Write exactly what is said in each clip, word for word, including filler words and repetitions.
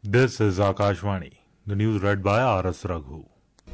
This is Akashvani. The news read by R S Raghu.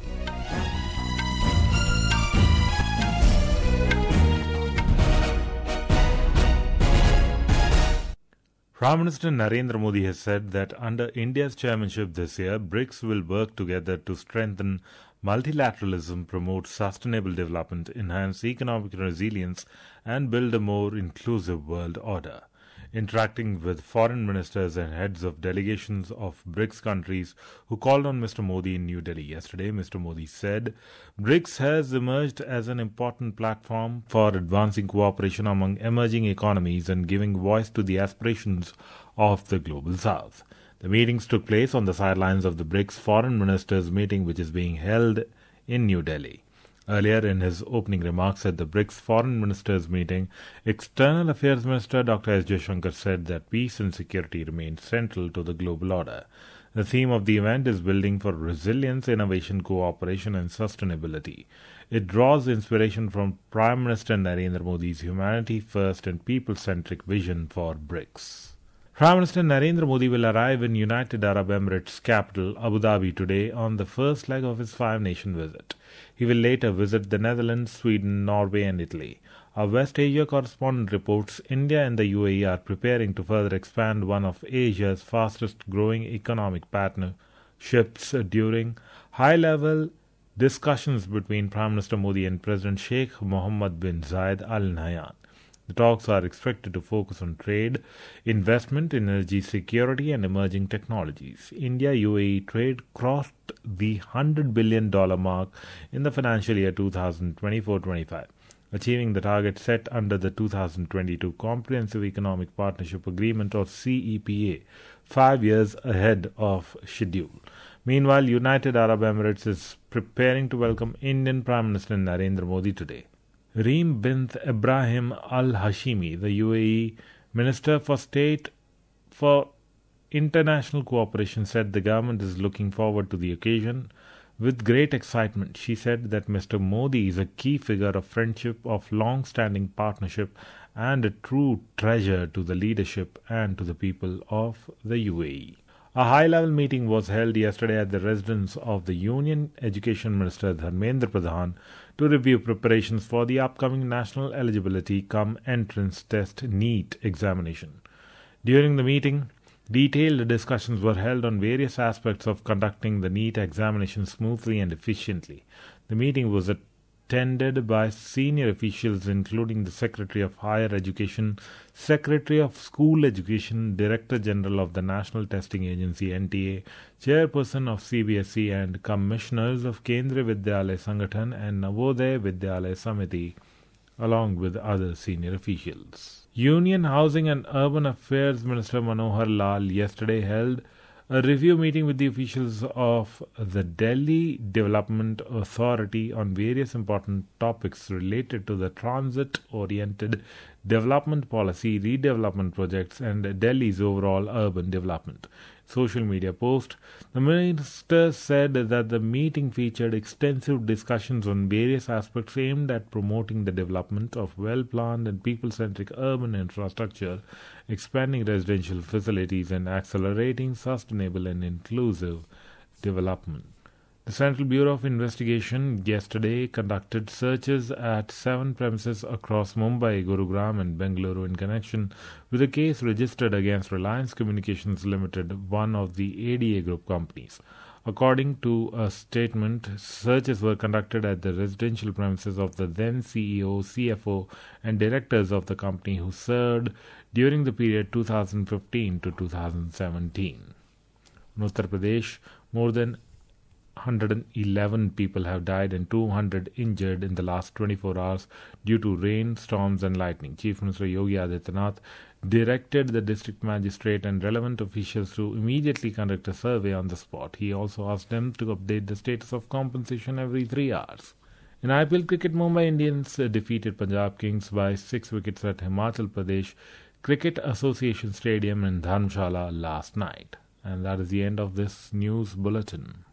Prime Minister Narendra Modi has said that under India's chairmanship this year, BRICS will work together to strengthen multilateralism, promote sustainable development, enhance economic resilience, and build a more inclusive world order. Interacting with foreign ministers and heads of delegations of BRICS countries who called on Mister Modi in New Delhi yesterday, Mister Modi said BRICS has emerged as an important platform for advancing cooperation among emerging economies and giving voice to the aspirations of the global south. The meetings took place on the sidelines of the BRICS foreign ministers meeting, which is being held in New Delhi. Earlier in his opening remarks at the BRICS Foreign Ministers meeting, External Affairs Minister Doctor S. Jaishankar said that peace and security remain central to the global order. The theme of the event is building for resilience, innovation, cooperation and sustainability. It draws inspiration from Prime Minister Narendra Modi's humanity first and people-centric vision for BRICS. Prime Minister Narendra Modi will arrive in United Arab Emirates capital Abu Dhabi today on the first leg of his five-nation visit. He will later visit the Netherlands, Sweden, Norway and Italy. Our West Asia correspondent reports India and the U A E are preparing to further expand one of Asia's fastest-growing economic partnerships during high-level discussions between Prime Minister Modi and President Sheikh Mohammed bin Zayed Al Nahyan. The talks are expected to focus on trade, investment, energy security and emerging technologies. India-U A E trade crossed the one hundred billion dollars mark in the financial year two thousand twenty-four twenty-five, achieving the target set under the two thousand twenty-two Comprehensive Economic Partnership Agreement or C E P A, five years ahead of schedule. Meanwhile, United Arab Emirates is preparing to welcome Indian Prime Minister Narendra Modi today. Reem bint Ibrahim Al-Hashimi, the U A E Minister for State for International Cooperation, said the government is looking forward to the occasion with great excitement. She said that Mister Modi is a key figure of friendship, of long-standing partnership and a true treasure to the leadership and to the people of the U A E. A high-level meeting was held yesterday at the residence of the Union Education Minister Dharmendra Pradhan to review preparations for the upcoming National Eligibility Cum Entrance Test NEET examination. During the meeting, detailed discussions were held on various aspects of conducting the NEET examination smoothly and efficiently. The meeting was attended by senior officials including the Secretary of Higher Education, Secretary of School Education, Director General of the National Testing Agency N T A, Chairperson of C B S E and Commissioners of Kendriya Vidyalaya Sangathan and Navodaya Vidyalaya Samiti, along with other senior officials. Union Housing and Urban Affairs Minister Manohar Lal yesterday held a review meeting with the officials of the Delhi Development Authority on various important topics related to the transit-oriented development policy, redevelopment projects and Delhi's overall urban development. Social media post, the minister said that the meeting featured extensive discussions on various aspects aimed at promoting the development of well-planned and people-centric urban infrastructure, expanding residential facilities and accelerating sustainable and inclusive development. The Central Bureau of Investigation yesterday conducted searches at seven premises across Mumbai, Gurugram and Bengaluru in connection with a case registered against Reliance Communications Limited, one of the A D A Group companies. According to a statement, searches were conducted at the residential premises of the then C E O, C F O and directors of the company who served during the period two thousand fifteen to two thousand seventeen. In Uttar Pradesh, more than one hundred eleven people have died and two hundred injured in the last twenty-four hours due to rain, storms and lightning. Chief Minister Yogi Adityanath directed the district magistrate and relevant officials to immediately conduct a survey on the spot. He also asked them to update the status of compensation every three hours. In I P L cricket, Mumbai Indians defeated Punjab Kings by six wickets at Himachal Pradesh Cricket Association Stadium in Dharamshala last night. And that is the end of this news bulletin.